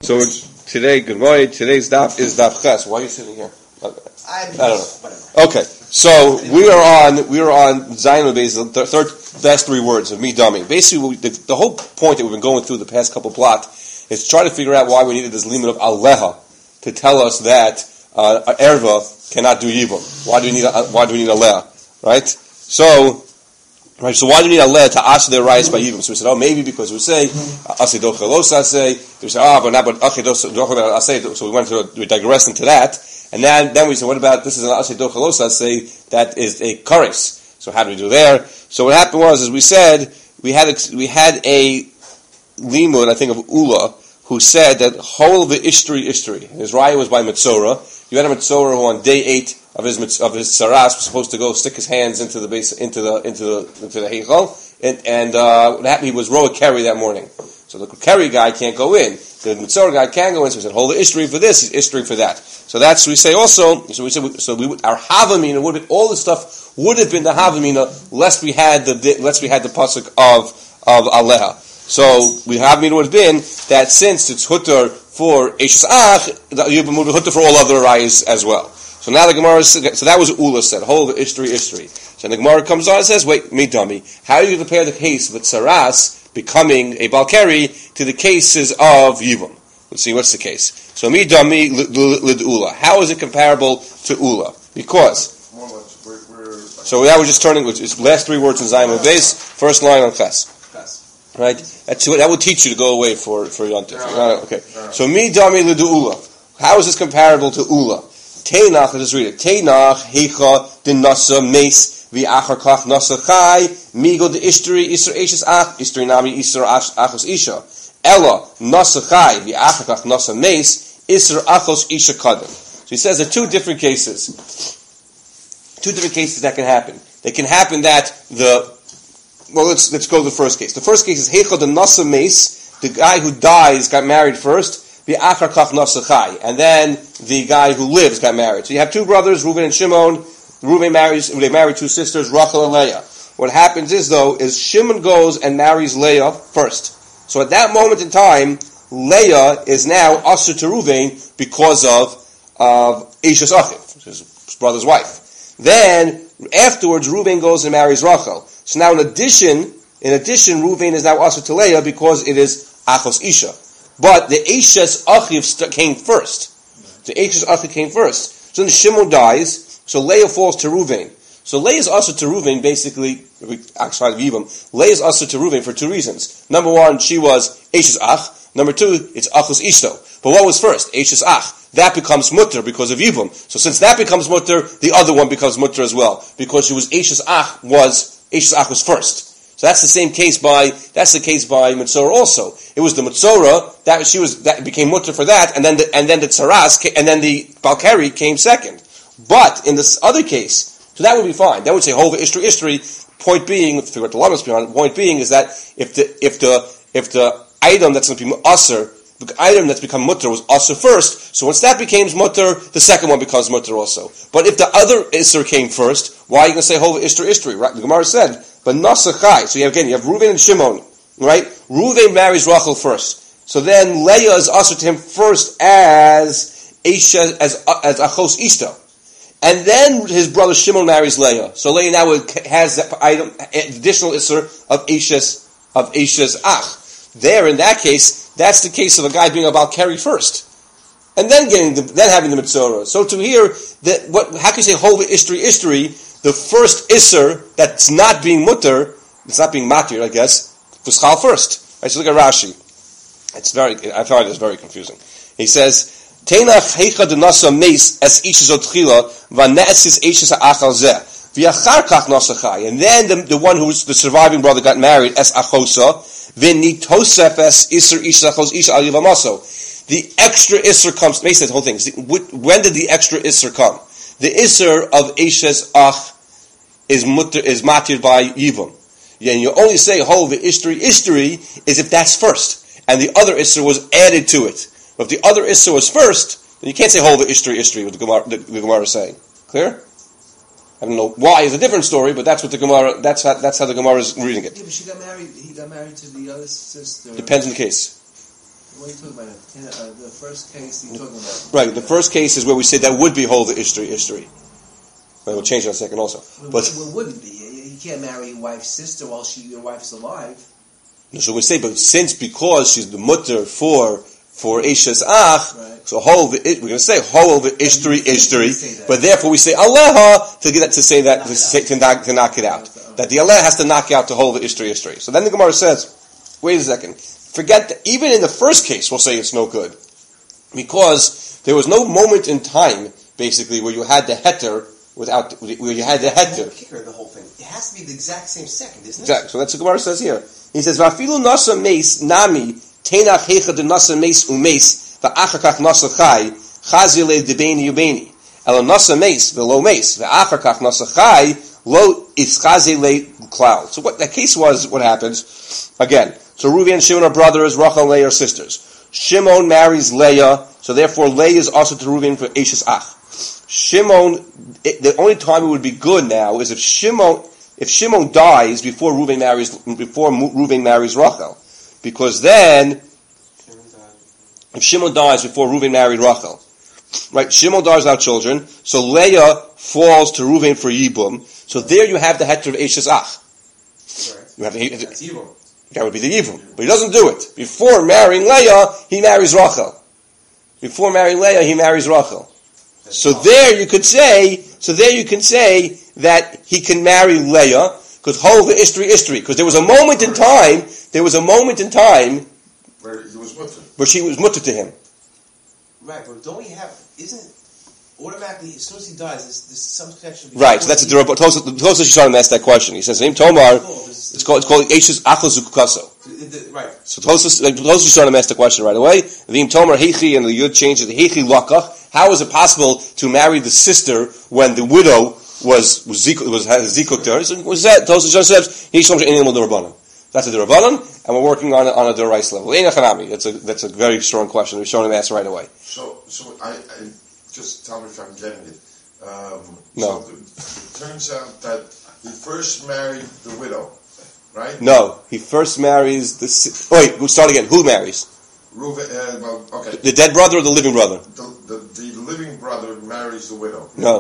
So today, good morning. Today's daf is daf ches. Why are you sitting here? I don't know. Whatever. Okay, so we are on Zayin Beis, the third last three words of me dummy. Basically, the whole point that we've been going through the past couple plot is to try to figure out why we needed this limit of aleha to tell us that erva cannot do yibum. Why do we need aleha? Right? So why do we need aleha to ask their rights by yibum? So we said, maybe because we say asay dochelos asay. We said, but not but achay dochelos. So we digressed into that. And then we said, what about, this is an asay dochelos asay, that is a kares. So how do we do there? So what happened was, we said, we had a limud, I think of Ula, who said that whole the ishtri. His raya was by Metzora. You had a Metzora who on day 8 of his saras was supposed to go stick his hands into the base, into the heichal, and what happened, he was roa carry that morning. So the carry guy can't go in. The Metzora guy can go in, so we said, hold the ishtri for this, he's ishtri for that. So that's, we say also, our havamina would have been, all the stuff would have been the havamina, lest we had the pasuk of aleha. So we havamina would have been that since it's hutter for eshes ach, you would be hutter for all other rayas as well. So now the Gemara, so that was what Ula said, hold the ishtri. So the Gemara comes on and says, wait, me dummy, how do you compare the case of Tsaras becoming a Balkari to the cases of Yibum? Let's see, what's the case? So mi dami lid Ula. How is it comparable to Ula? Because so that was just turning, which is last three words in Zayin Beis, first line on Ches. Right? That will teach you to go away for Yontif. Okay. So mi dami lid Ula. How is this comparable to Ula? Teinach, let's just read it. Teinach heicha din nasa meis v'achar kach nasa chai migo de ishtri isra eshes ach ishtri nami isra achos isha. Ella nasa chai v'achar kach nasa meis isra achos isha kadem. So he says there are two different cases that can happen. They can happen that let's go to the first case. The first case is heicha de nasa meis, the guy who dies got married first. V'achar kach nasa chai, and then the guy who lives got married. So you have two brothers, Reuven and Shimon. They married two sisters, Rachel and Leah. What happens is Shimon goes and marries Leah first. So at that moment in time, Leah is now asur to Reuven because of Eshes Achiv, his brother's wife. Then afterwards, Reuven goes and marries Rachel. So now in addition, Reuven is now asur to Leah because it is Achos Isha. But the Eshes Achiv came first. The Eshes Achiv came first. So then Shimon dies, so Leah falls to Reuven. So Leah is asur to Reuven, basically, outside of Yibam, Leah is asur to Reuven for two reasons. Number one, she was Eshes Ach. Number two, it's Achos Ishto. But what was first? Eshes Ach. That becomes mutter because of Yibam. So since that becomes mutter, the other one becomes mutter as well. Because she was Eshes Ach was first. So that's the same case by Metzora also. It was the Metzora that became mutter for that, and then the Tsaras, and then the Balkari came second. But in this other case, so that would be fine. That would say Hova Ishtri. Point being, figure out the Lamas behind. Point being is that if the item that's going to be usher, the item that's become mutter was usher first, so once that becomes mutter, the second one becomes mutter also. But if the other isser came first, why are you going to say Hova Ishtri? Right? The Gemara said, but Nasachai. So you have Reuven and Shimon, right? Reuven marries Rachel first. So then Leah is usher to him first as Achos Ishto. And then his brother Shimon marries Leah. So Leah now has that item, additional isser of Eshes Ach. There, in that case, that's the case of a guy being a Balkari first. And then having the Metzora. So to hear how can you say Hova Ishtri? The first Isser that's not being mutter, it's not being matir, I guess, was chal first. Right, so look at Rashi. I find this very confusing. He says, Teinach heicha de nasa meis es ishes otchila vanesis eshes ha'achal zeh v'achar kach nasa chai. And then the one who's the surviving brother got married es achosa v'nitosef es iser ishes achos isha al yivamaso. The extra Isser comes, basically the whole thing. When did the extra Isser come? The Isser of Eshes Ach is matir by Yibum. And you only say, the Ishtri is if that's first. And the other Isser was added to it. But if the other Isser was first, then you can't say, the Ishtri, what the Gemara is saying. Clear? I don't know why is a different story, but that's what the Gemara, that's how the Gemara is reading it. Yeah, but he got married to the other sister. Depends on the case. What are you talking about? The first case you're talking about. Right, the first case is where we say that would be Hova Ishtri. Right, we'll change that in a second also. Well, it wouldn't be. You can't marry your wife's sister while your wife's alive. So we say, but because she's the mutter for Eishes Ach, right. So we're going to say Hova Ishtri, but therefore we say Aleha to knock it out. That the Aleh has to knock out the Hova Ishtri. So then the Gemara says, wait a second, forget that even in the first case we'll say it's no good. Because there was no moment in time, basically, where you had the heter where you had the heter. The whole thing. It has to be the exact same second, isn't it? Exactly. So that's what the Gemara says here. He says, Vafilu nasa meis nami tenach hecha de nasa meis umeis va'achakach nasa chai chazile debeni ubeni. Elo nasa meis velo meis va'achakach nasa chai lo ischazile klal. So what that case was, what happens, again, so Reuven and Shimon are brothers, Rachel and Leah are sisters. Shimon marries Leah, so therefore Leah is also to Reuven for Eishes Ach. Shimon, the only time it would be good now is if Shimon dies before Reuven marries Rachel, because then if Shimon dies before Reuven married Rachel, right? Shimon dies without children, so Leah falls to Reuven for Yibum. So there you have the heter of Eishes Ach. You have that's Yibum. That would be the Yibum, but he doesn't do it. Before marrying Leah, he marries Rachel. Before marrying Leah, he marries Rachel. So there you can say that he can marry Leah, because Hova Ishtri, because there was a moment in time where he was mutter. Where she was mutter to him. Right, but don't we have, isn't automatically, as soon as he dies, there's some connection. Right, so that's a derivation. Tosos Yisharim asked that question. He says, Tomar, it's called Eishes Achel Zukukaso. Right. So Tosos Yisharim asked the question right away. V'im Tomar Heichi, and the Yud changes the Heichi Lakach. How is it possible to marry the sister when the widow had zikuk to her? So what's that? Tosos Yisharim says, Yishom She'enim L'Durabanan. That's a Durabanan, and we're working on a Durais level. That's a very strong question. We've shown him answer right away. So I just tell me if I'm getting it. No. So it turns out that he first married the widow, right? No, he first marries the... Wait, we'll start again. Who marries? Reuven, okay. The dead brother or the living brother? The living brother marries the widow. No.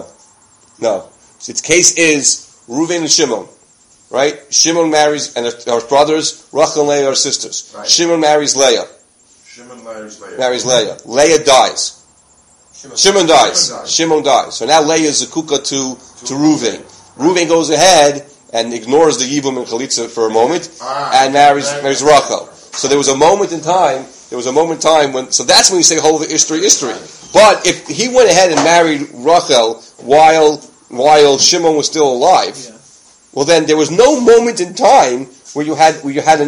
So its case is Reuven and Shimon, right? Shimon marries, and our brothers, Rachel and Leah are sisters. Right. Shimon marries Leah. Marries Leah. Leah dies. Shimon dies. So now Leah is Zakuka to Reuven. Reuven goes ahead and ignores the Yibum and Chalitza for a moment and marries Rachel. So there was a moment in time when, so that's when you say Hova Ishtri. But if he went ahead and married Rachel while Shimon was still alive, well then there was no moment in time where you could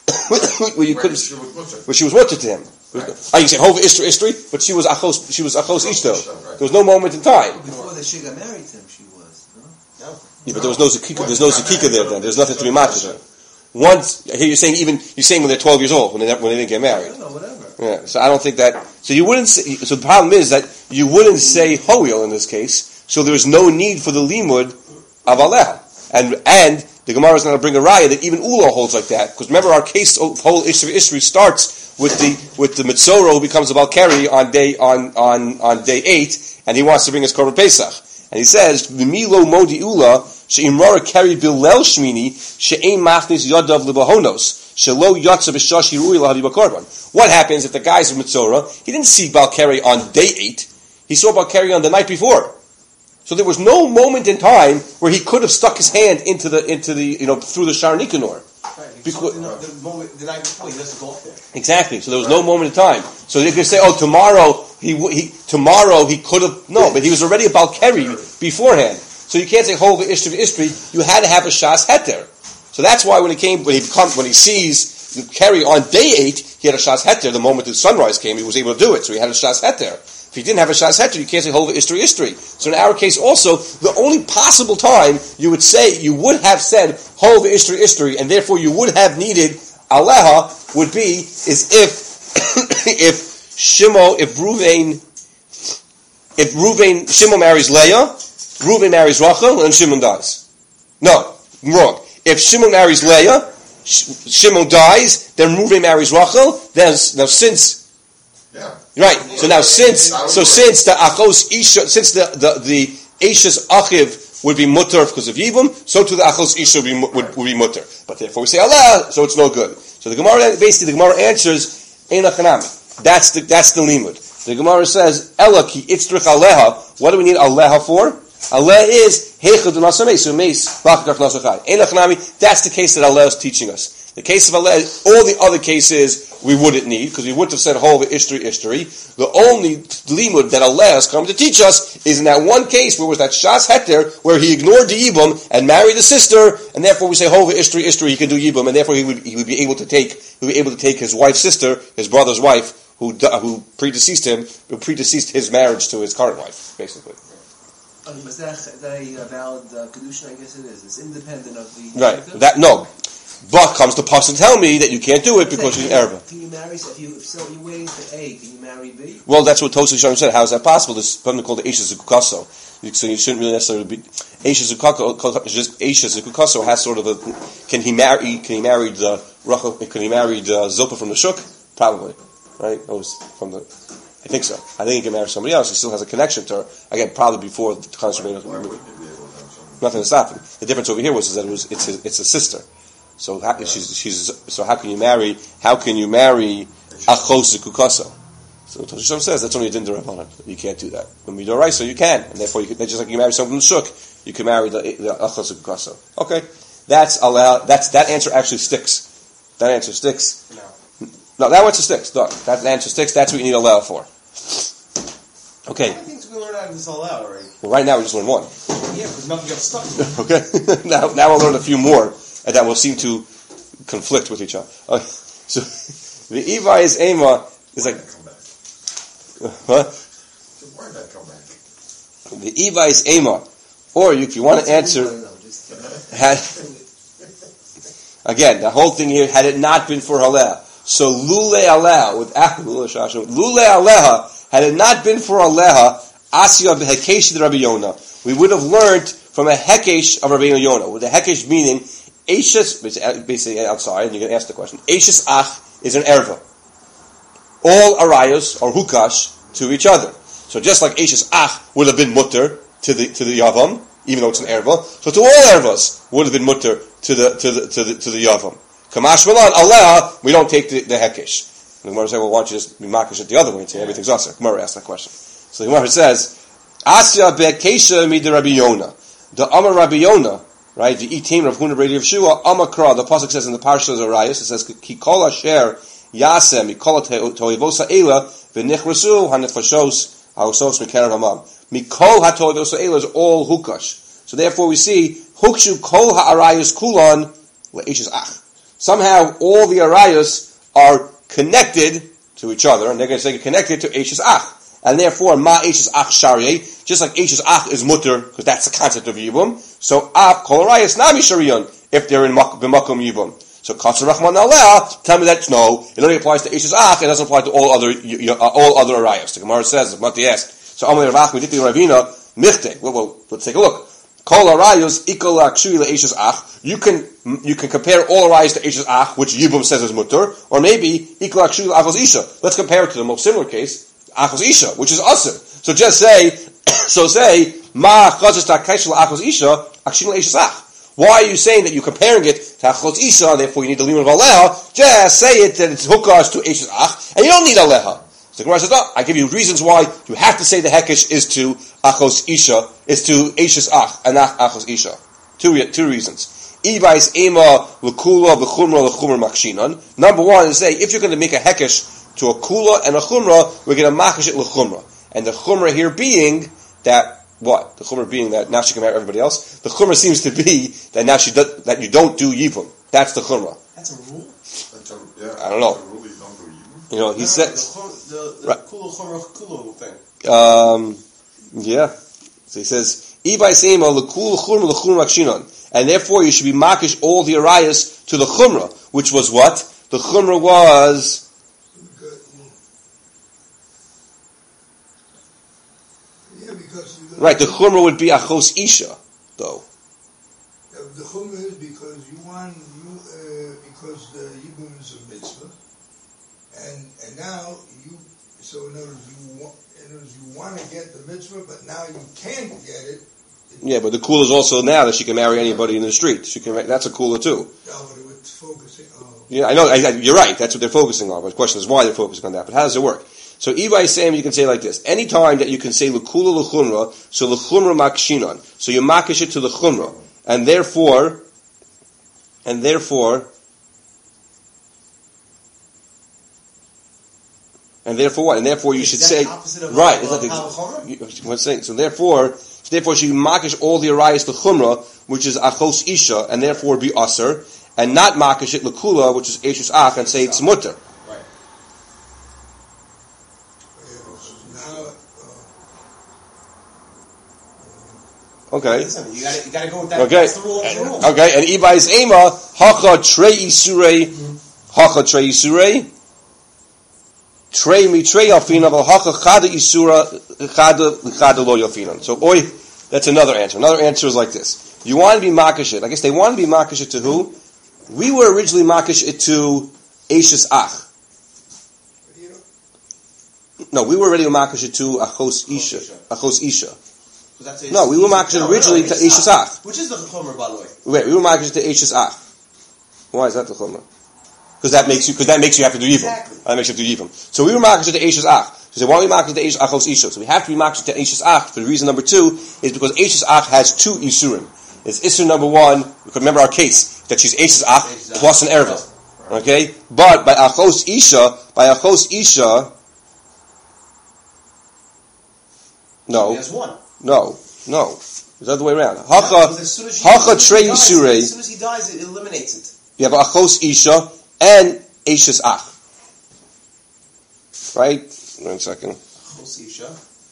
where she was mutter to him. Right. You say Hova Ishtri, but she was Achos Ishto. There was no moment in time. Before she got married to him, she was. No. Yeah, but there was no Zakika there then. There's nothing to be matched to. Once here you're saying when they're 12 years old, when they didn't get married. No, whatever. Yeah. So I don't think that. So you wouldn't say. So the problem is that you wouldn't say Hoil in this case. So there's no need for the limud of Aleh. And the Gemara is going to bring a raya that even Ula holds like that. Because remember, our case of whole Ishri starts with the Mitzoro who becomes a Balkari on day 8, and he wants to bring his Korban Pesach. And he says, "V'milo modi Ula she'imrara keri bilel shmini she'ein machnis yadav libahonos shelo yatsa b'shashi rui lahavi b'korban." What happens if the guys of Mitzora, he didn't see Balkari on day 8, he saw Balkari on the night before. So there was no moment in time where he could have stuck his hand into the through the Shar Nikanor. Right, because the night before he doesn't go up there. Exactly. So there was no moment in time. So they could say, tomorrow he could have but he was already a Balkari beforehand. So you can't say Hova Ishtri. You had to have a Shas Heter. So that's why when he sees the Keri on day 8, he had a Shas Heter. The moment the sunrise came, he was able to do it. So he had a Shas Heter. If he didn't have a Shas Heter, you can't say Hova Ishtri. So in our case also, the only possible time you would have said Hova Ishtri, and therefore you would have needed Aleha is if Shimon marries Leah, Reuven marries Rachel, and Shimon dies. No, I'm wrong. If Shimon marries Leah, Shimon dies, then Reuven marries Rachel, now since Right. So now, since the achos isha, since the Eishes achiv would be mutter because of yibum, so to the achos isha would be mutter. But therefore we say Allah, so it's no good. So the Gemara answers ein achanami. That's the limud. The Gemara says ela ki itzrich aleha. What do we need aleha for? Aleha is heichad nasameis, so meis bakach nasachai. Ein achanami. That's the case that Allah is teaching us. The case of aleha, all the other cases we wouldn't need, because we wouldn't have said whole ishtri. The only limud that Allah has come to teach us is in that one case where was that shas heter, where he ignored the yibum and married the sister, and therefore we say whole ishtri, he can do yibum, and therefore he would be able to take his wife's sister, his brother's wife, who predeceased his marriage to his current wife, basically. Was that a valid kedushin? I guess it is. It's independent of the right. That no. But comes the pasuk to tell me that you can't do it because she's an erva. Can you marry? If you're waiting for A, can you marry B? Well, that's what Tosfos Yisharim said. How is that possible? There's something called the Eishes Zukukaso. So you shouldn't really necessarily be Eishes Zukukaso has sort of a. Can he marry the Zilpah from the Shuk? Probably, right? That was from the. I think so. I think he can marry somebody else. He still has a connection to her. Again, probably before the consummation. Nothing has happened. The difference over here was that it's a sister. So how can you marry achos zekukaso? So Tosfos Yisharim says that's only a din d'Rabbanan. You can't do that. When we do right, so you can, and therefore just like you marry someone from the shuk, you can marry the achos zekukaso. Okay, that answer actually sticks. That answer sticks. No, that answer sticks. Done. That answer sticks. That's what you need a allow for. Okay. How many things we learn out of this allow already? Well, right now we just learned one. Yeah, because nothing got stuck. Okay. Now we'll learn a few more. And that will seem to conflict with each other. Okay. So the Eva is Ema is like what? Why not come back? The Eva is Ema, or if you want to answer, again the whole thing here had it not been for Haleh. So Lule Aleha with Lule Aleha had it not been for Aleha, Asya beHekesh de Rabbi Yonah, we would have learned from a Hekesh of Rabbi Yonah. With the Hekesh meaning Eishes, basically outside, and you can ask the question. Eishes ach is an erva. All arayos are hukash to each other. So just like Eishes ach would have been mutter to the yavam, even though it's an erva, so to all ervas would have been mutter to the yavam. Kamash malan aleh, we don't take the hekesh. The Gemara says, well, why don't you just be makish it the other way and say everything's usher? Gemara asked that question. So the Gemara says, Asya be'kesha mid Rabbi Yonah. The Amar Rabbi Yonah. Right, the itim of Huna Brady of Shua Amakra. The pasuk says in the parsha of Arayos, it says Kikol Asher Yasem Mikol Toivosa Ela V'Nichrasu Hanefashos Haosos Mikarev Hamam. Mikol HaToivosa Ela is all hukash. So therefore we see Hukshu Kol HaArayos Kulon LeIshes Ach. Somehow all the Arayos are connected to each other, and they're going to say connected to Eishes Ach. And therefore, Ma Eishes Ach Shariye, just like Eishes Ach is mutter, because that's the concept of Yibum, so Ach Kol Arayos Nami Shariyon, if they're in B'makom Yibum. So Katzar Rachman Aleh, tell me that no, it only applies to Eishes Ach, it doesn't apply to all other Arayos. The Gemara says, Mati asked, so Amalei Ravach Medikli Ravina, Michte, well, let's take a look. Kol Arayos Ikol Akshui LeEishes Ach, you can compare all Arayos to Eishes Ach, which Yibum says is mutter, or maybe Ikol Akshui LeAchos Isha. Let's compare it to the most similar case, Achos Isha, which is Asr. So just say, Ma Chazos Ta'Kaish L'Achos Isha, Akshin L'Eishes Ach. Why are you saying that you're comparing it to Achos Isha, therefore you need the limud of Aleha? Just say it that it's hukash to Eishes Ach, and you don't need Aleha. So the Gemara says, no, I give you reasons why you have to say the Hekesh is to Achos Isha, is to Eishes Ach, and not Achos Isha. Two reasons. Ibais Ema L'Kula B'Chumra L'Chumra Makshinan. Number one is say, if you're going to make a Hekesh to a kula and a chumrah, we're going to makish it l'chumrah. And the chumrah here being that, what? The chumrah being that now she can marry everybody else? The chumrah seems to be that now that you don't do yibum. That's the chumrah. That's a rule? I don't know. That's a rule you don't do yibum. You know, he says... The kula chumrah kula thing. Yeah. So he says, Ibay seima l'kul chumrah l'chumrah makshinon. And therefore you should be makish all the arayas to the chumrah, which was what? The chumrah was... Right, the chumrah would be achos isha, though. The chumrah is because because the yibum is a mitzvah, and now you So in other words, you want to get the mitzvah, but now you can't get it. Yeah, but the kula is also now that she can marry anybody in the street. She can. That's a kula too. Oh, but it's focusing. Oh. Yeah, I know. You're right. That's what they're focusing on. But the question is why they're focusing on that. But how does it work? So Iba is saying you can say like this: any time that you can say l'kula l'chumra, so l'chumra makshinon, so you makish it to the chumra, and therefore what? And therefore you should say right. What's saying? So therefore she makish all the arayas to chumra, which is achos isha, and therefore be aser, and not makish it l'kula, which is eshus ach, and say it's mutter. Okay. Listen, you gotta go with that. Okay. That's the rule of the rule. Okay, and Iba is ema hacha trei isurei trei mitrei alfina but hacha chada isura chada lo yalfinan. So that's another answer. Another answer is like this: you want to be makashit. I guess they want to be makashit to who? We were originally makashit to Eishus Ach. No, we were already makashit to Achos Isha. No, we were makashit originally to Eishus Ach. Which is the chomer, by the way? Wait, we were makashit to Eishus Ach. Why is that the chomer? Because that makes you have to do Yibum. Exactly. That makes you have to do Yibum. So we were makashit to Eishus Ach. So why are we makashit to Achos Isha? So we have to be makashit to Eishus Ach for the reason number 2 is because Eishus Ach has 2 Isurim. It's Isur number 1. We can remember our case that she's Eishus Ach plus an Erva. Okay, but by Achos Isha, no. There's one. No. It's the other way around. Hacha trei isurei. As soon as he dies, it eliminates it. You have Achos Isha and Eishus Ach. Right? 1 second. Achos Isha.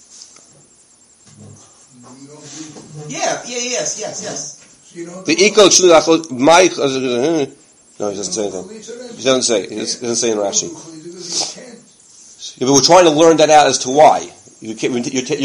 Yes. The equal Achos my. No, he doesn't say anything. He doesn't say. He doesn't say in Rashi. Yeah, but we're trying to learn that out as to why. You're taking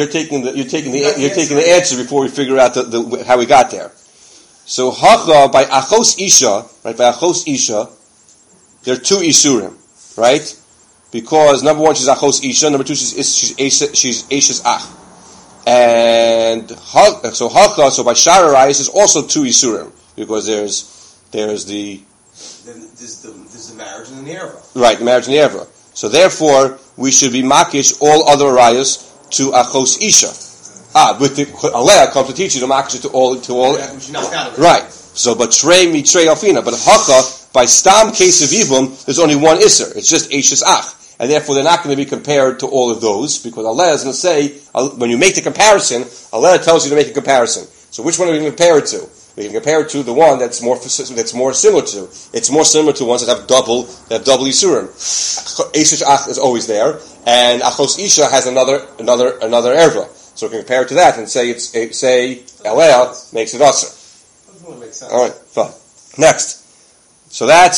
the answer before we figure out how we got there. So hacha by achos isha, right? By achos isha, there are 2 isurim, right? Because number 1 she's achos isha, number 2 she's eishus ach, and so hacha. So by sharai is also 2 isurim because there's the marriage and the erva. Right, the marriage and the erva. So therefore, we should be makish all other arayos to achos isha. With the alea comes to teach you to makish it to all. Right. So, but trei mitrei alfina. But hacha by stam case of yibum, there's only one iser. It's just eishus ach, and therefore they're not going to be compared to all of those because alea is going to say when you make the comparison, alea tells you to make a comparison. So which one are we going to compare it to? We can compare it to the one that's more similar to. It's more similar to ones that have double Yisurim. Eishus Ach is always there, and Achos Isha has another erva. So we can compare it to that and say Elea makes it Aser. Doesn't really make sense. All right, fine. Next, so that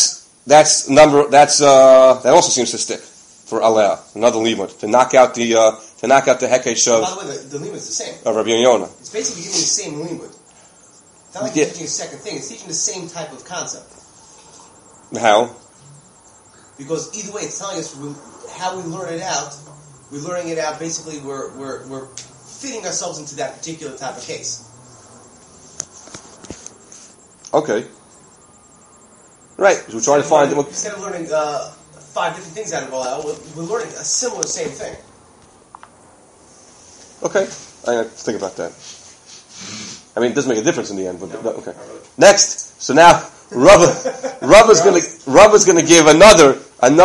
also seems to stick for Elea, another limud to knock out the hekesh of. By the way, the limud is the same. Of Rabbi Yonah. It's basically giving the same limud. It's not like it's teaching a second thing. It's teaching the same type of concept. How? Because either way, it's telling us how we learn it out. We're learning it out. Basically, we're fitting ourselves into that particular type of case. Okay. Right. So we're trying to find. Instead of learning 5 different things out of all, we're learning a similar same thing. Okay. I have to think about that. I mean, it doesn't make a difference in the end, but okay. Next, so now Rava's going to give another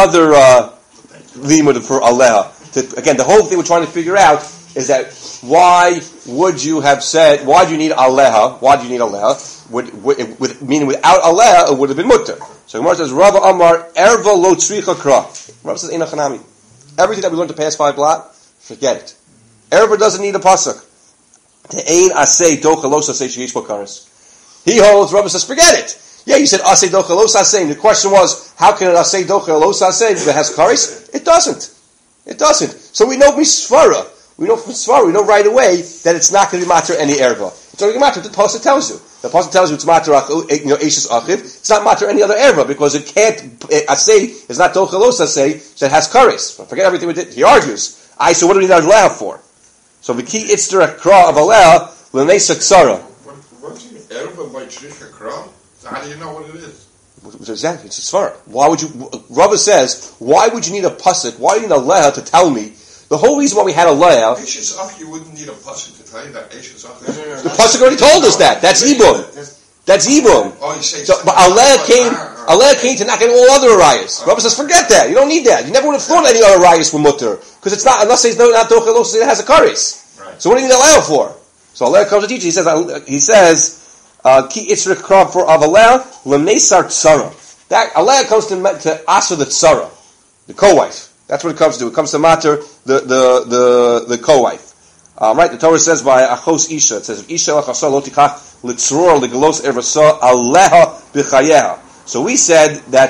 limud for Aleha. Again, the whole thing we're trying to figure out is that why do you need Aleha? Why do you need Aleha? Meaning without Aleha, it would have been mutter. So Gemara says, Rava Amar erva lo tzricha kra. Rava says, Eina chanami. Everything that we learned to pass 5 blot, forget it. Erva doesn't need a pasuk. He holds, Rava says, forget it. Yeah, you said asay docha los asay. The question was, how can an asay docha los asay that has karis? It doesn't. So we know misvara. We know from svara. We know right away that it's not going to be matter any erva. It's only matter the pasuk tells you. The pasuk tells you it's matter, Eishes Achiv. It's not matter any other erva because it can't. Asay is not Tochelos Asay that has kares. Forget everything we did. He argues. So what do we need Aleh for? So the key itzter kra of Aleh l'neisa tzara. What's the erva by tzricha kra? How do you know what it is? Exactly, it's a svara. Why would you? Rava says, why would you need a pasuk? Why do you need a leah to tell me? The whole reason why we had a leah. Eishes Ach, you wouldn't need a pasuk to tell you that Eishes Ach. The pasuk already told us that. That's ibum. That's ibum. Oh, you say. So, but a leah came to knock out all other arayas. Rava says, forget that. You don't need that. You never would have thought any other arayas were mutter because it's not unless it's not dochelos. It has a kares. Right. So what do you need a leah for? So a leah comes to teach. He says. Ki itzrich krav for avaleh lemnesar tzara. That aleh comes to asa the tzara, the co-wife. That's what it comes to. It comes to matter the co-wife. Right? The Torah says by achos isha. It says isha lachasa lo tikach litzror legalos ervasa aleha b'chayeha. So we said that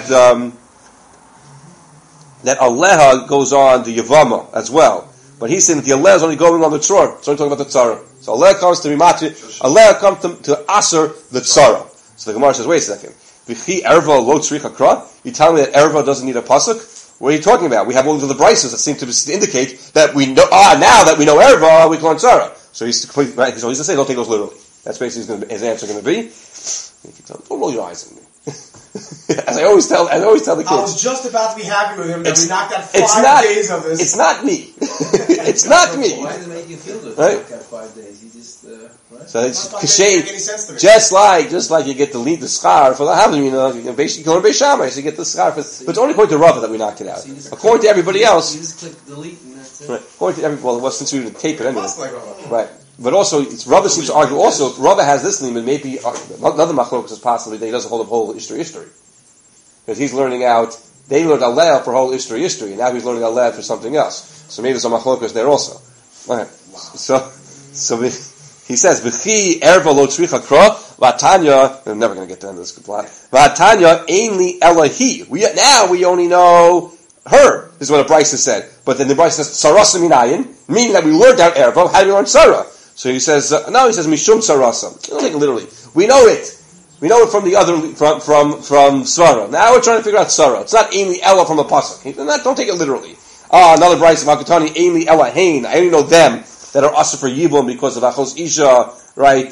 that aleha goes on the yavama as well, but he's saying that the aleha is only going on the tzror. It's only talking about the tzara. So Allah comes to Rimati, Allah comes to Aser the Tzara. So the Gemara says, wait a second. V'chi erva lo tzricha kra? You tell me that erva doesn't need a pasuk? What are you talking about? We have all of the brises that seem to indicate that we know, now that we know erva, we can learn Tzara. So he's going to say, don't take those literally. That's basically his answer going to be. Don't roll your eyes at me. As I always tell the kids. I was just about to be happy with him that we knocked out 5 days of this. It's not me. It's not me. Why does it make you feel good? Right? Knock out 5 days. You just right? So it's kashay. Just like you get the schar for the havim, you can learn Beis Shammai, so you get the schar. But it's only according to Rava that we knocked it out. So according to everybody else, you just click delete and that's it. Right. According to everybody, well, since we didn't tape it anyway, right? But also, Rava seems to argue. Also, Rava has this limit. Maybe another machlokas is possibly that he doesn't hold up whole history, because he's learning out. They learned Aleh for whole history, and now he's learning Aleh for something else. So maybe there's some machlokas there also. Right. So he says, "V'chi erva lo tzricha kra v'atanya." I'm never going to get to the end of this plot. V'atanya ainli elahi. Now we only know her. This is what a Brisa said. But then the Brisa says sarasa minayin, meaning that we learned out erva. How do we learn sarah? So he says, no, he says mishum sarasa. Don't take it literally. We know it. We know it from the other from svara. Now we're trying to figure out sarah. It's not ainli ela from a pasuk. Don't take it literally. Another Brisa of Hakatani ainli ela hain. I only know them that are asa for yibum because of achos isha, right?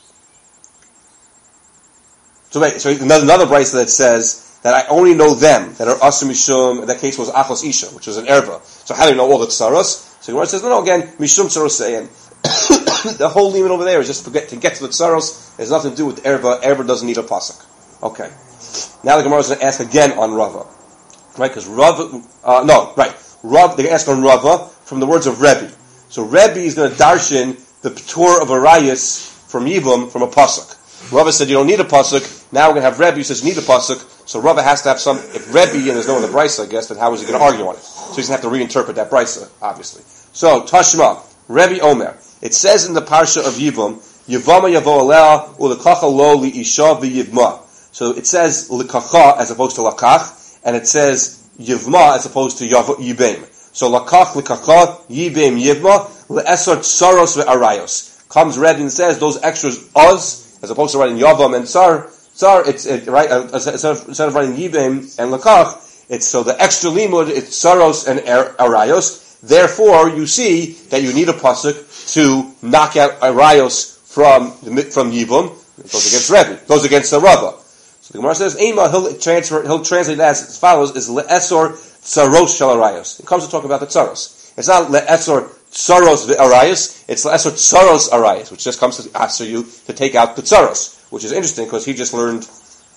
So another Brisa that says that I only know them that are asa mishum. In that case was achos isha, which was an erva. So how do you know all the tsaros? So Gemara says no. Again, mishum tsaros saying the whole limit over there is just to get to the tsaros. It has nothing to do with erva. Erva doesn't need a pasuk. Okay. Now the Gemara is going to ask again on Rava, right? Because Rava, they're going to ask on Rava from the words of Rebbe. So Rebbe is going to darshan the P'tur of Arayas from Yibum from a pasuk. Rava said you don't need a pasuk. Now we're going to have Rebbe who says you need a pasuk. So Rava has to have some. If Rebbe and there's no other brisa, I guess, then how is he going to argue on it? So he's going to have to reinterpret that brisa, obviously. So Tashma Rebbe Omer. It says in the parsha of Yibum, Yivama yavo aleh ulekacha lo li isha v'yivma. So it says lekacha as opposed to lakach, and it says yivma as opposed to yibem. So lakach lekacha yibem yivma le'esor tsaros ve'arayos. Comes Rebbe and says those extras uz as opposed to writing yavam and tsar. It's right instead of writing yibem and lakach. It's so the extra limud it's tsaros and arayos. Therefore, you see that you need a pasuk to knock out arayos from yibum. It goes against Rebbe. It goes against the Rava. So the Gemara says, "Ema." He'll translate that as follows: "Is le'esor tsaros shel arayos." It comes to talk about the tsaros. It's not le'esor tsaros ve'arayos. It's le'esor tsaros arayos, which just comes to ask you to take out the tsaros, which is interesting because he just learned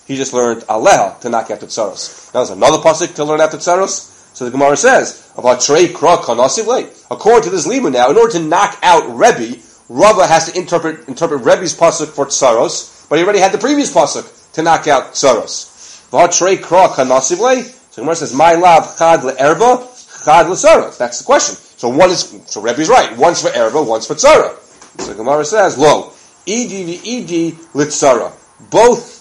aleh to knock out the tsaros. Now there's another pasuk to learn out the tsaros. So the Gemara says about trei kra kanasivle. According to this lima now, in order to knock out Rebbe, Rava has to interpret Rebbe's pasuk for tsaros, but he already had the previous pasuk to knock out tsaros. About trei kra kanasivle. So the Gemara says my lav chad le'erba chad le'tsaros. That's the question. So Rebbe's right. One's for erba, one's for tzara. So the Gemara says lo edi v'edi litzara. Both.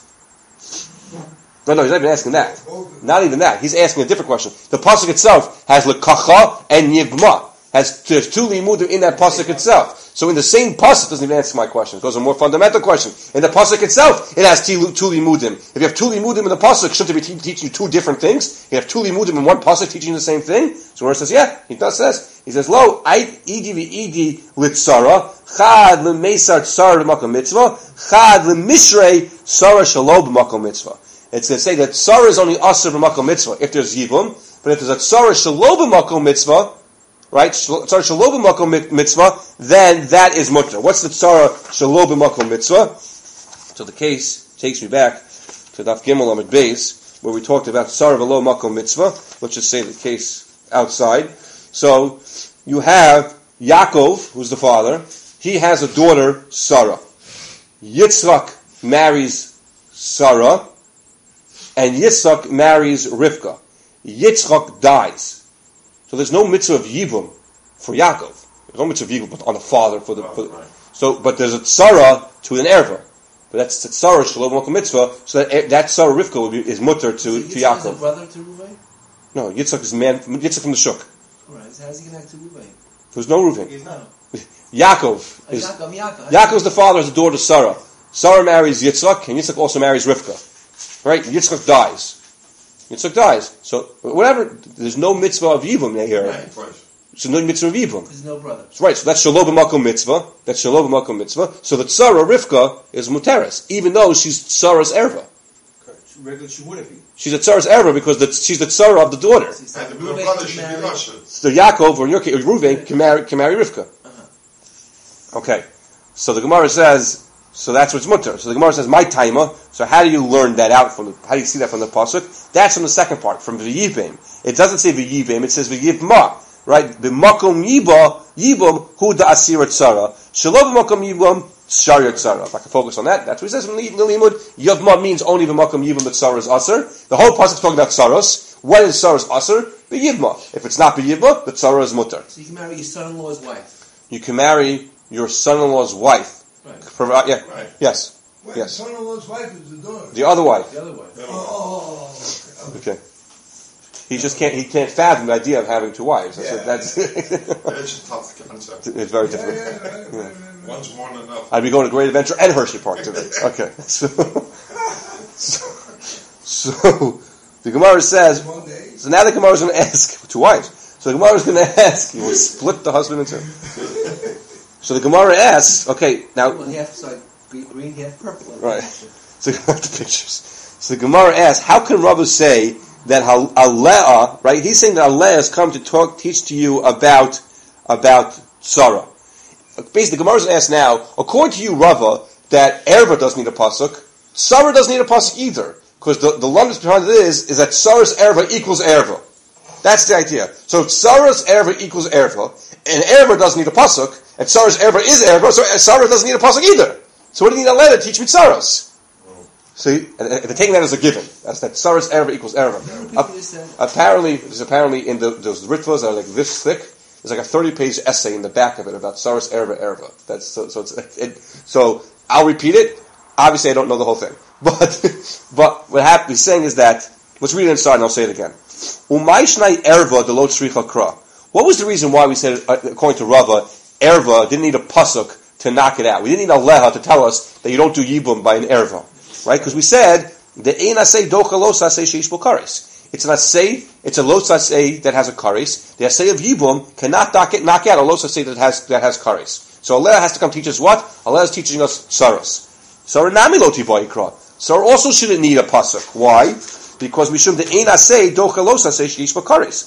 No, he's not even asking that. Not even that. He's asking a different question. The pasuk itself has lekacha and yivma. there's two limudim in that pasuk itself. So in the same pasuk, doesn't even answer my question. It goes a more fundamental question. In the pasuk itself, it has two limudim. If you have two limudim in the pasuk, shouldn't it be teaching you two different things? You have two limudim in one pasuk teaching you the same thing. So where it says, yeah, he does says. He says, lo, idi v'idi litzara, chad l'meisar tzara b'makom mitzvah, chad l'mishrei tzara shalo b'makom mitzvah. It's to say that tzara is only asr b'makom mitzvah if there's yibum, but if there's a tzara shalo b'makom mitzvah, right? Tzara shalo b'makom mitzvah, then that is mutter. What's the tzara shalo b'makom mitzvah? So the case takes me back to Daf Gimel Amud Beis, where we talked about tzara v'lo makom mitzvah. Let's just say the case outside. So you have Yaakov, who's the father. He has a daughter, Sarah. Yitzchak marries Sarah, and Yitzchak marries Rivka. Yitzchak dies. So there's no mitzvah of Yibum for Yaakov. There's no mitzvah of Yibum on the father but there's a tzara to an erva. But that's the tzara shalom makom mitzvah. So that tzara Rivka is mutter to Yaakov. Is a brother to Reuven? No, Yitzchak is Yitzchak from the Shuk. Right. So how does he connect to Reuven? There's no Reuven. He's not. Yaakov is Yaakov's the father, has a daughter Sarah. Sarah marries Yitzchak, and Yitzchak also marries Rivka. Right? Yitzchak dies. So whatever, there's no mitzvah of Yibum here. Right. So no mitzvah of Yibum. There's no brother. Right, so that's Shalom b'makom mitzvah. So the Tzara, Rivka, is Muteres, even though she's Tzara's erva. Regular, she wouldn't be. She's a Tzara's erva because she's the Tzara of the daughter. And the brother should be Russia. So Yaakov, or in your case, Reuven, can marry Rivka. Okay, so the Gemara says, so that's what's mutter. So the Gemara says, my timer. So how do you learn that out how do you see that from the pasuk? That's from the second part, from V'yivim. It doesn't say V'yivim, it says V'yivma. Right? B'makom yibam hu da'asir tzara. Shalom b'makom yibam shari tzara. If I can focus on that, that's what he says in the Limud. Yavma means only b'makom yibam that tzara is asr. The whole pasuk is talking about tzaros. When is tzaros asr? B'yivma. If it's not b'yivma, the tzara is mutter. So you can marry your son-in-law's wife. You can marry your son-in-law's wife. Right. Yeah. Right. Yes. Wait, Yes. son-in-law's wife is the daughter. The other wife. The other wife. Oh, okay. Okay. He can't fathom the idea of having two wives. Yeah. That's That's a tough concept. it's very Yeah, difficult. right. One's more than enough. I'd be going to Great Adventure and Hershey Park today. Okay. So the Gemara says, One day. so now the Gemara is going to ask, two wives. So the Gemara is going to ask, you will split the husband in two. So the Gemara asks, okay, now, Well, half side green, half purple. right. So the pictures. So the Gemara asks, how can Rabbi say that Alea, right? He's saying that Alea has come to teach to you about Sarah. Basically, the Gemara is asked now, according to you, Rava, that Erva doesn't need a pasuk, Sarah doesn't need a pasuk either, because the lumdus behind it is that Sarah's Erva equals Erva. That's the idea. So Sarah's Erva equals Erva, and Erva doesn't need a pasuk, and Sarah's Erva is Erva, so Sarah doesn't need a pasuk either. So what do you need Alea to teach Mitzaros? So they're taking that as a given. That's that Sarah's erva equals erva. Apparently in those ritvas that are like this thick, there's like a 30-page essay in the back of it about Sarah's erva. That's so I'll repeat it. Obviously, I don't know the whole thing, but what he's saying is that let's read it inside and I'll say it again. Umaishnai erva de lo tzricha kra. What was the reason why we said, according to Rava, erva didn't need a pasuk to knock it out? We didn't need a leha to tell us that you don't do yibum by an erva. Right? Because we said the ein asay docha los asay sheish bo kares. It's an asay, it's a los asay that has a kares. The asay of yibum cannot knock out a los asay that has kares. So Allah has to come teach us what? Allah is teaching us saras. Sarah nami lo tiba ikra. Sarah also shouldn't need a pasuk. Why? Because we shouldn't the ein asay docha los asay sheish bo kares.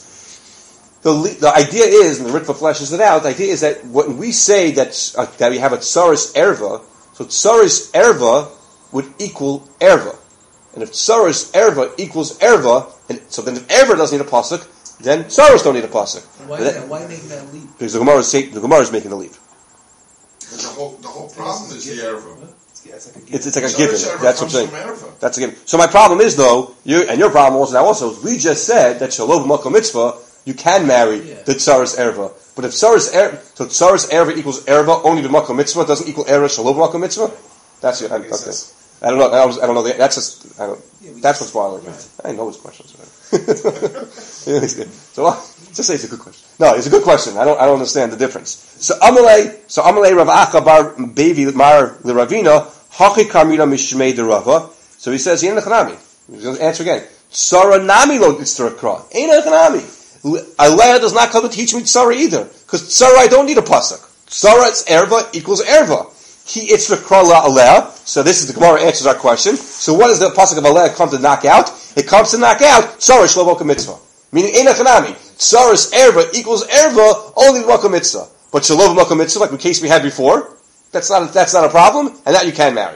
The idea is, and the Ritva fleshes it out. The idea is that when we say that we have a tsaris erva, so tsaris erva would equal erva. And if Sarah's erva equals erva, so then if erva doesn't need a pasuk, then Sarah's don't need a pasuk. Why make that leap? Because the Gemara is making the leap. The whole problem is the erva. It's like a given. That's what I'm saying. Erva. That's a given. So my problem is though, your problem also, we just said that shalom makom mitzvah, you can marry the Sarah's erva. But if Sarah's erva equals erva, only the makom mitzvah doesn't equal erva shalom makom mitzvah. That's it. Okay. I don't know. I don't know. That's just. That's what's bothering me. I know his questions. Right? So just say it's a good question. No, it's a good question. I don't understand the difference. So Amalei Rav Acha bar Bevi Mar L'Ravina Hachi Karmina Mishmei de Rava. So he says in the Chanami. He's going to answer again. Sarah Nami lo Itzra Kra. Ain't a Chanami. Aleh does not come to teach me Tzara either, because Tzara I don't need a pasuk. Tzara it's erva equals erva. He Itzra Kra la Aleh. So this is the Gemara answers our question. So what does the pasuk of Aleh come to knock out? It comes to knock out Tzara Shlomoka Mitzvah. Meaning ain't a Chanami. Tzara's erva equals erva only Moka Mitzvah. But Shalom Moka Mitzvah, like the case we had before, that's not a problem, and that you can marry.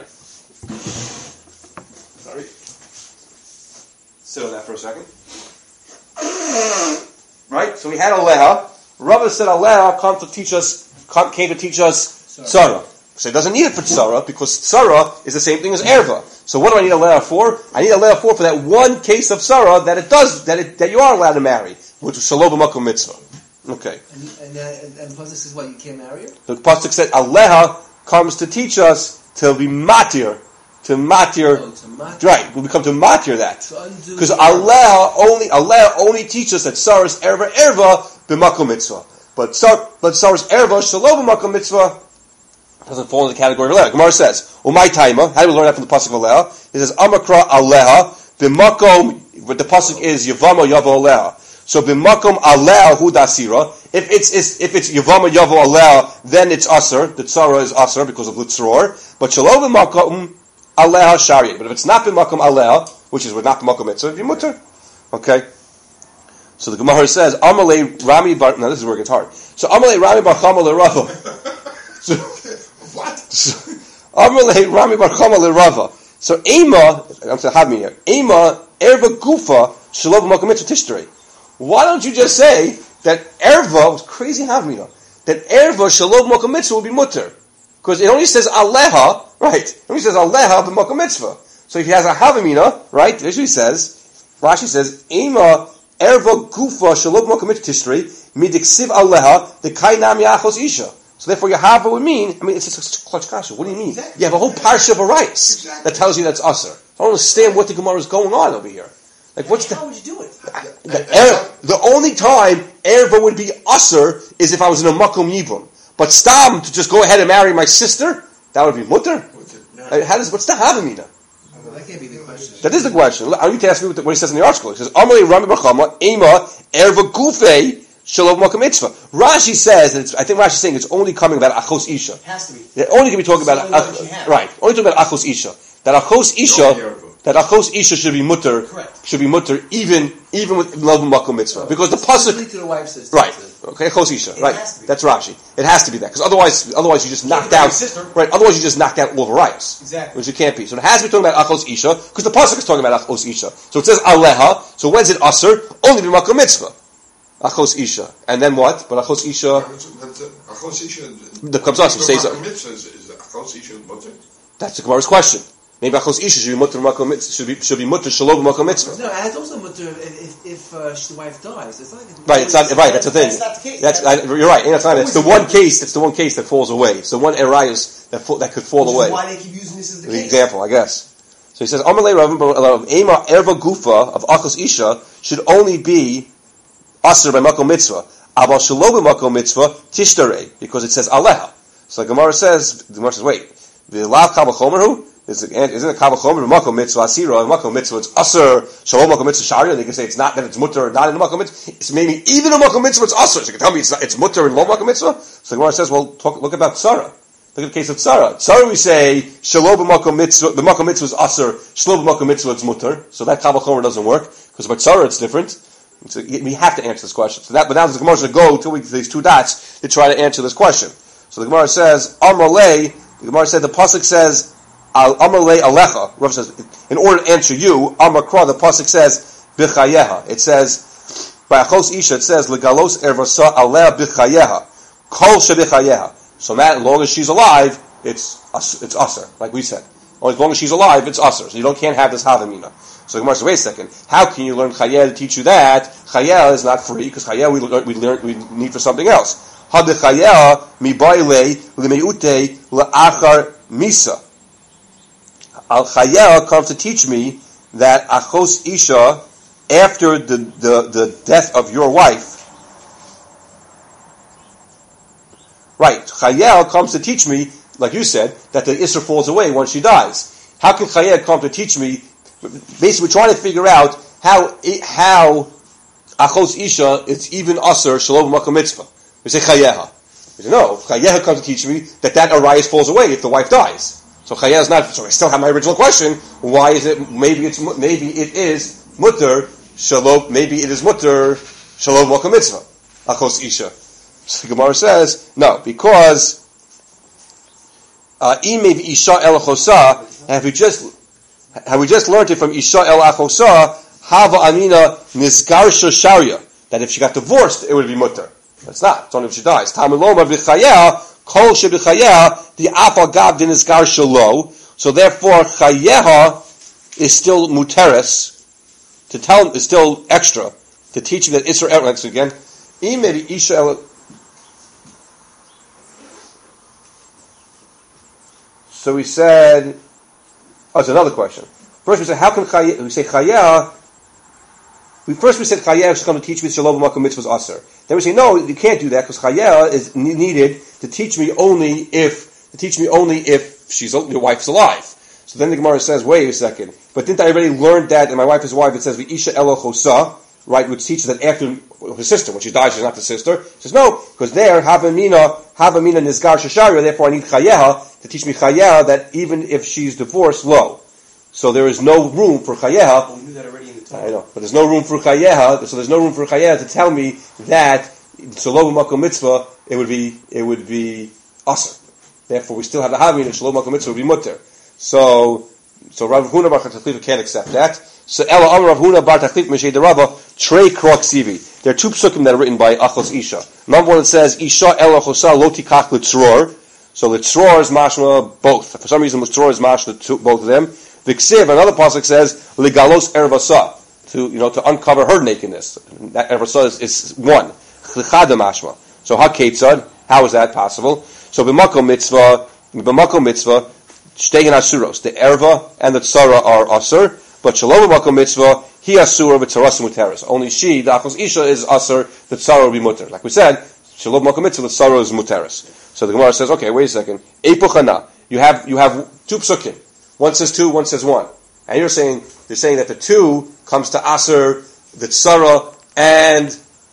Sorry. Sit on that for a second. Right? So we had Aleha. Rava said Aleha came to teach us Tzara. So he doesn't need it for Tzara, because Tzara is the same thing as Erva. So what do I need Aleha for? I need Aleha for that one case of Tzara that you are allowed to marry, which is Shalom B'Makom Mitzvah. Okay. And the pasuk says what, you can't marry her? The pasuk said Aleha comes to teach us to be matir. To matir. Right, we become to matir that. Because Allah only teaches that Sarah's erva b'makom mitzvah. But Sarah's erva shalom b'makom mitzvah doesn't fall in the category of Aleha. Gemara says, Umay taima, how do we learn that from the pasuk of Aleha? It says, Amakra Aleha b'makom, but the pasuk is Yavama Yavo Aleha. So b'makom Aleha hu dasira. If it's Yavama Yavo Aleha, then it's Asr. The Tzara is Asr because of Litzror. But shalom b'makom Aleha Shari. But if it's not b'makom Aleha, which is not b'makom mitzvah, you mutter. Okay? So the Gemara says, Amalei Rami Bar... Now this is where it gets hard. So Amalei Rami Bar Chama L'Rava. What? Amalei Rami Bar Chama L'Rava. So Ema, I'm saying, have me here. Ema Erva Gufa Shalom b'makom mitzvah Tishrei. Why don't you just say that Erva, was crazy Havmina, that Erva Shalom b'makom mitzvah will be mutter? Because it only says Aleha, right? It only says Aleha b'makom mitzvah. So if he has a Havamina, right? Rashi says, Ema erva gufa shalom b'makom mitzvah tishrei midiksiv Aleha the kainam yachos isha. So therefore, Yahava would mean. I mean, it's just a clutch kasha. What do you mean? Exactly. You have a whole parsha of rice that tells you that's usher. I don't understand what the Gemara is going on over here. Like, what's How would you do it? the only time erva would be usher is if I was in a makom yibum. But stam, to just go ahead and marry my sister, that would be mutter? What's the Havamina? Well, that can't be the question. That is the question. I need to ask you what he says in the article. He says, Amalei Rami Bar Chama, Ema, Erva Gufei, Shalom Makom Mitzvah. Rashi says, and I think Rashi's saying it's only coming about Achos Isha. It has to be. It only can be talking about, right, only talking about Achos Isha. That Achos Isha should be mutter, Correct. should be mutter even with Love Makom Mitzvah. Because the pasuk, to the wife's sister. right. Okay, Achos Isha, right. That's Rashi. It has to be that. Because otherwise you just knocked out, right, otherwise you just knocked out all the rayos. Exactly. Which it can't be. So it has to be talking about Achos Isha, because the pasuk is talking about Achos Isha. So it says Aleha, so when's it Asr? Only be Makom Mitzvah. Achos Isha. And then what? But Achos Isha, Achos Isha. the comes us, says, Mitzvah is Achos Isha mutter? that's the Gemara's question. Maybe Achos Isha should be mutter Makom Mitzvah, should be mutter Shalom Makom Mitzvah. No, and it's also mutter if the wife dies. It's not like Right, it's not, right, that's the thing. That's not the case. You're right, that's not, it's the one case that falls away. It's the one erayus that could fall away. Why they keep using this as the The case. example, I guess. So he says, Amalei Rav Ema Erva Gufa of Achos Isha should only be Asr by Makom Mitzvah. Abal Shalom by Makom Mitzvah Tishtarei, because it says Aleha. So the Gemara says, wait, the Lav Kal V'chomer isn't it Kal V'chomer Makom Mitzvah Asira, Makom Mitzvah it's Asr, Shalom Makom Mitzvah Shari, and they can say it's not that it's mutter, not in the Makom Mitzvah, it's maybe even in Makom Mitzvah it's Asr, so you can tell me it's mutter in Lo Makom Mitzvah? So the Gemara says, well, look about Tzara. Look at the case of Tzara. Tzara we say, Shalom Makom Mitzvah, the Makom Mitzvah is Asr, Shalom Makom Mitzvah it's mutter, so that Kal V'chomer doesn't work, because by Tzara it's different. So we have to answer this question. So that, but now the Gemara should go to these two dots to try to answer this question. So the Gemara says, Amalei, the Gemara said, the pasuk says, Amalei Alecha. Rav says, in order to answer you, Amakra, the pasuk says, B'chayeha. It says, by Achos Isha, it says, Legalos Ervasa Alea B'chayeha. Kol Shebichayeha. So that, as long as she's alive, it's Asr, like we said. Or as long as she's alive, it's Asr. So you can't have this Havamina. So the Gemara says, wait a second. How can you learn Chayel to teach you that? Chayel is not free, because Chayel we need for something else. Had Chayel mi baile lemeute leachar misa. Al Chayel comes to teach me that Achos Isha, after the death of your wife, right, Chayel comes to teach me, like you said, that the Isser falls away once she dies. How can Chayel come to teach me? Basically, we're trying to figure out how Achos Isha is even Aser Shalom Makom Mitzvah. We say Chayel. We say, no, Chayel comes to teach me that Arayas falls away if the wife dies. So Chayel is not, so I still have my original question, why is it, maybe it is Mutter Shalom, maybe it is Mutter Shalom Makom Mitzvah, Achos Isha. So the Gemara says, no, because Imev Isha El Achosa, have we just learned it from Isha El Achosa, Hava Amina Nizgarsha Sharia, that if she got divorced, it would be Mutter. It's not, it's only if she dies. Tamiloma V'chayah, Kol Shebichayah, the Afa Gav Din Nizgarsha Lo, so therefore Chayeha is still Muteris, to tell, is still extra, to teach him that Israel, once again, Imev Isha El. So we said, it's another question. First we said, how can Chayah, we say Chayah, we said Chayah should come to teach me Shalom Makom Mitzvah's Aser. Then we say, no, you can't do that, because Chayah is needed to teach me only if your wife's alive. So then the Gemara says, wait a second, but didn't I already learn that, and my wife is wife, it says, V'isha Elo Chosa, right, which teaches that after her sister, when she dies, she's not the sister. She says, no, because there, Havamina Nizgar Shasharia, therefore I need Chayah to teach me Chayah that even if she's divorced, lo. So there is no room for Chayah. We knew that already in the Torah. I know, but there's no room for Chayah, so there's no room for Chayah to tell me that Shalom Makom Mitzvah, it would be Aser. Therefore we still have the Havamina, Shalom Makom Mitzvah would be Mutter. So Rav Huna Bar Tachlifa can't accept that. So Ela Amar Rav Huna Bar Tachlifa Meshei Derava Trei Krok Sivi. There are two psukim that are written by Achos Isha. Number one, it says Isha Ela Chosa Lo Tikach Litzror. So Litzror is mashma both. For some reason, Litzror is mashma both of them. The Ksiv, another pasuk says Ligalos Ervasa, to uncover her nakedness. That Ervasa is one. Chlichada mashma. So HaKetzad, how is that possible? So B'makom Mitzvah, Shtegen Asuros. The Erva and the Tzara are Asur, but Shalom B'makom Mitzvah, he Asur v'Tzaras Muteris. Only she, the Achos Isha, is Asur, the Tzara will be Muter. Like we said, Shalom B'makom Mitzvah, the Tzara is Muteris. So the Gemara says, okay, wait a second. Eipuchana. You have two psukim. One says two, one says one. And you're saying that the two comes to Asur, the Tzara, and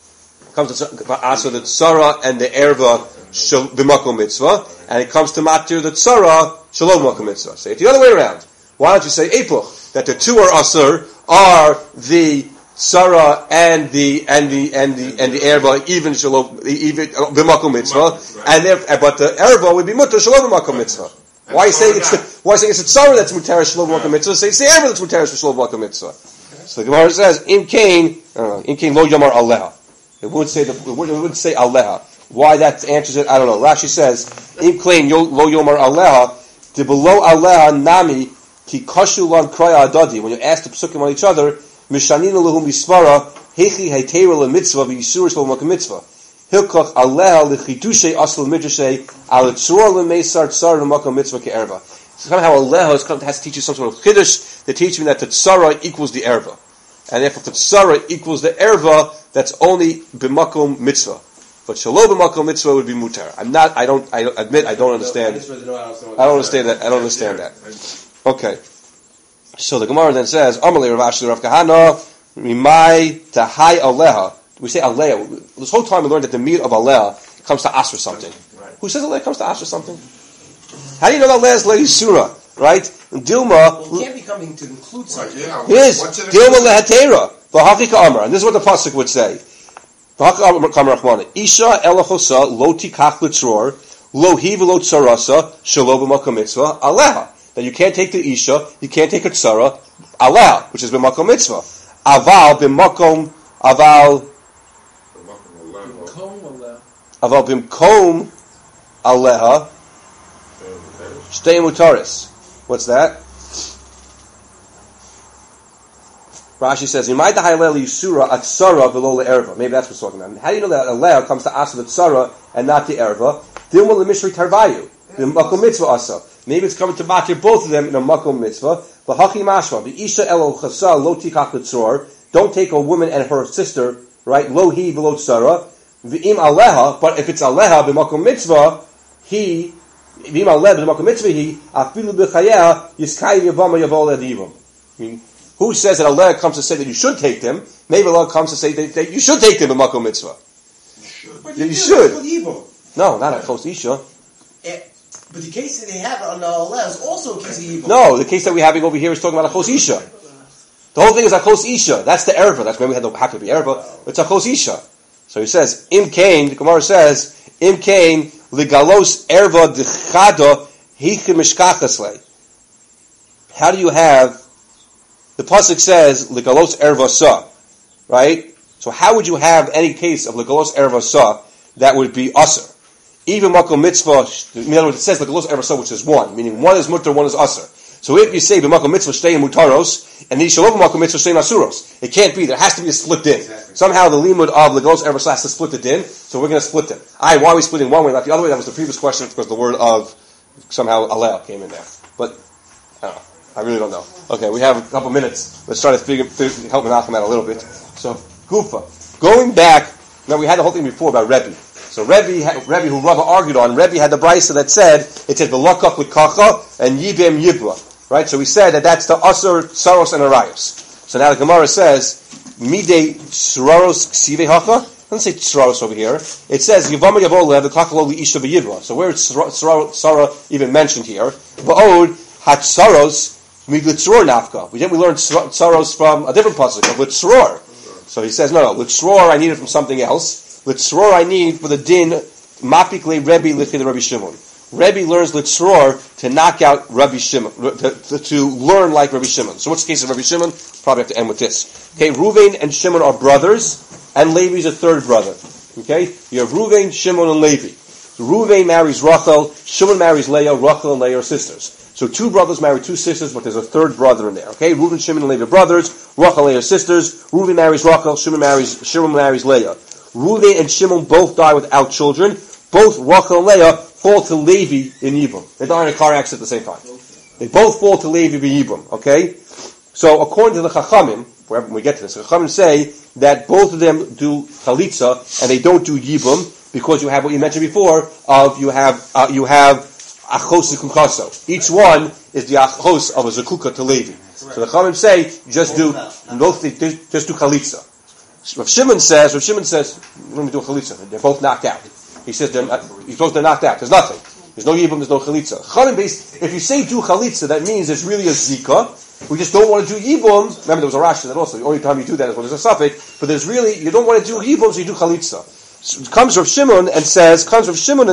the Erva, B'makom Mitzvah, and it comes to Matir, the Tzara, Shalom B'makom Mitzvah. Say it the other way around. Why don't you say Eipuch, that the two are Asur, are the Tzara and the Erva, even Shalom, even B'makom Mitzvah, but the Erva would be Mutter Shalom B'makom Mitzvah. Why saying it's the Tzara that's Mutter Shalom B'makom Mitzvah? Say it's the Erva that's Mutter Shalom B'makom Mitzvah. So the Gemara says, Im Kain Lo Yomar Aleha. It wouldn't say Aleha. Why that answers it, I don't know. Rashi says, Im Kain Lo Yomar Aleha, the below Aleha Nami Ki Kashu Lan Kraya Adadi. When you ask the psukim on each other, Mishanina Lehum Yisvara Hechi Heitera LeMitzvah V'Yisur Shalom B'makom Mitzvah. Hilkoch Aleha L'Chidushay Asl Midrashay Al Tzur LeMeisar Tzar L'Makom Mitzvah Ke'erva. So somehow Aleha has to teach you some sort of Chiddush. They teach me that the Tzara equals the Erva. And if the Tzara equals the Erva, that's only B'makom Mitzvah. But Shalom B'makom Mitzvah would be Mutar. I admit I don't understand. I don't understand that. Okay. So the Gemara then says, Amalei Rav Ashi Rav Kahana, Rimai Tahai Aleha. We say Aleha. This whole time we learned that the meat of Aleha comes to Asr something. Right. Who says Aleha comes to Asr something? How do you know that Aleha is Lehi Surah? Right? Dilma. Well, it can't be coming to include something. Yeah. It is. Dilma Lehatera. V'hakika Amar. And this is what the pasuk would say. V'hakika Amar Rachmana. Isha Elachosa lo tikach litzror lo hi v'lo tzarasa shelo b'makom mitzvah Aleha. That you can't take the Isha, you can't take a Tzara, Aleha, which is b'makom mitzvah. Aval b'makom b'mkom Aleha Shtei Mutaris. What's that? Rashi says, "Imay da'haylel yisura atzara v'lo le'erva." Maybe that's what's talking about. How do you know that Aleha comes to Asa the Tzara and not the Erva? Dilma l'mishri tarvayu. in a makom mitzvah asa. Maybe it's coming to matir both of them in a makom mitzvah. But haki mashma, the isha elo chasa lo tikach l'tzor. Don't take a woman and her sister, right? Lo hi v'lo tzara. V'im aleha, but if it's aleha b'makom mitzvah, he v'im aleha b'makom mitzvah he afilu b'chayah yiskay yavama yavol edivam. Who says that aleha comes to say that you should take them? Maybe Allah comes to say that you should take them b'makom mitzvah. You should. No, not a chos isha. But the case that they have on the aleha is also a case of evil. No, the case that we're having over here is talking about a chos isha. The whole thing is a chos isha. That's the erva. That's why we had the have to be erva. It's a chos isha. So he says, Im Kain, the Gemara says, Im Kain, ligalos erva dechado hichim mishkachasle. How do you have, the pasuk says, ligalos erva sa, right? So how would you have any case of ligalos erva sa that would be asr? Even makom mitzvah, in other words, it says ligalos erva sa, which is one, meaning one is mutter, one is asr. So if you say b'makom mitzvah shtei mutaros, and the shalom b'makom mitzvah shtei asuros, it can't be. There has to be a split din. Exactly. Somehow the limud of legos ever has to split the din, so we're going to split them. Why are we splitting one way, not the other way? That was the previous question because the word of somehow alel came in there. But I don't know. I really don't know. Okay, we have a couple minutes. Let's try to help Menachem out a little bit. So Gufa, going back. Now we had the whole thing before about Rebbe. So Rebbe who Rava argued on, Rebbe had the brisa that said it said v'lakach l'kacha and yibem yibra. Right, so we said that that's the Asur, Saros, and Arayos. So now the Gemara says, Midei Sraros Ksive Hacha. It doesn't say Sraros over here. It says, Yavama Yavola, the Kakaloli Isha V'Yivra. So where is Sarah even mentioned here? V'od Hatsaros Miglitzror Nafka. We learned Saros from a different pasuk of Litzror. So he says, no, Litzror I need it from something else. Litzror I need for the din, Mapikle Rebbe Lichid Rabbi Shimon. Rebbe learns Litzror to knock out Rabbi Shimon, to learn like Rabbi Shimon. So what's the case of Rabbi Shimon? Probably have to end with this. Okay, Ruvain and Shimon are brothers, and Levi is a third brother. Okay, you have Ruvain, Shimon, and Levi. Ruvain marries Rachel, Shimon marries Leah, Rachel and Leah are sisters. So two brothers marry two sisters, but there's a third brother in there. Okay, Ruvain, Shimon, and Levi are brothers, Rachel and Leah are sisters. Ruvain marries Rachel, Shimon marries Leah. Ruvain and Shimon both die without children. Both Rachel and Leah fall to Levi in Yibam. They die in a car accident at the same time. They both fall to Levi in Yibam. Okay? So according to the Chachamim, wherever we get to this, the Chachamim say that both of them do Chalitza and they don't do Yibam because you have what you mentioned before of you have Achos Zekukaso. Each one is the Achos of a Zekuka to Levi. So the Chachamim say just do Chalitza. Rav Shimon says, let me do a Chalitza. They're both knocked out. He says they're knocked out. There's nothing. There's no yibum, there's no chalitza. If you say do chalitza, that means there's really a zika. We just don't want to do yibum. Remember, there was a Rashi that also, the only time you do that is when there's a suffix, but there's really, you don't want to do yibum, so you do chalitza. So comes Rav Shimon and says, from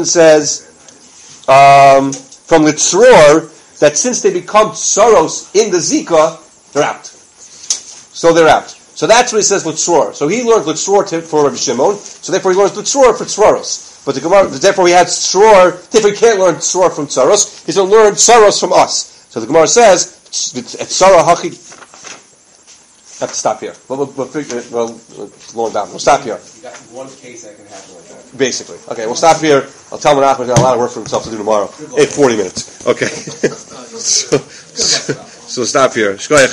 Litzror, that since they become Saros in the zika, they're out. So they're out. So that's what he says Litzror. So he learned Litzror for Rav Shimon, so therefore he learns Litzror for Tzroros. But the Gemara, therefore he had Tzror, therefore he can't learn Tzror from Tzaros, he's going to learn Tzaros from us. So the Gemara says, Tzara Hachi, I have to stop here. We'll slow it down. We'll stop here. You got one case that can happen like that. Basically. Okay, we'll stop here. I'll tell Menachem he's got a lot of work for himself to do tomorrow. 40 minutes. Okay. So stop here.